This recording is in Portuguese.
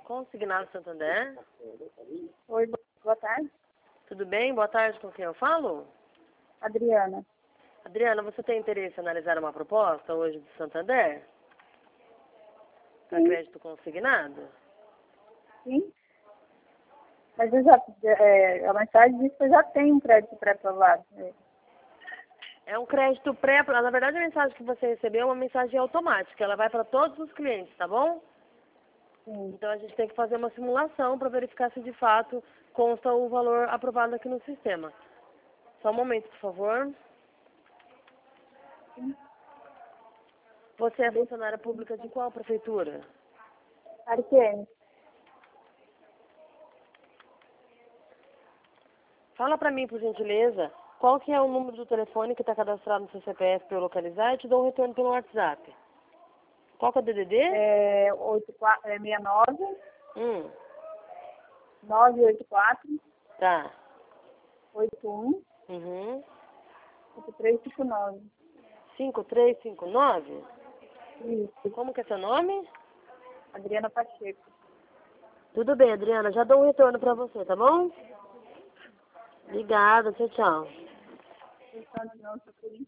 Consignado Santander. Oi, boa tarde. Tudo bem? Boa tarde, com quem eu falo? Adriana. Adriana, você tem interesse em analisar uma proposta hoje do Santander? Para Sim. crédito consignado? Sim. Mas a mensagem diz que eu já tenho um crédito pré-aprovado. É um crédito pré... Na verdade, a mensagem que você recebeu é uma mensagem automática. Ela vai para todos os clientes, tá bom? Sim. Então, a gente tem que fazer uma simulação para verificar se de fato consta o valor aprovado aqui no sistema. Só um momento, por favor. Sim. Você é funcionária pública de qual prefeitura? Ariquene. Fala para mim, por gentileza, qual que é o número do telefone que está cadastrado no seu CPF para eu localizar e te dou um retorno pelo WhatsApp. Qual que é o DDD? 69 Hum, 984 tá. 81 Uhum. 8359. 5359? Isso. Como que é seu nome? Adriana Pacheco. Tudo bem, Adriana, já dou um retorno para você, tá bom? Obrigada, tchau, tchau. Não, só por isso.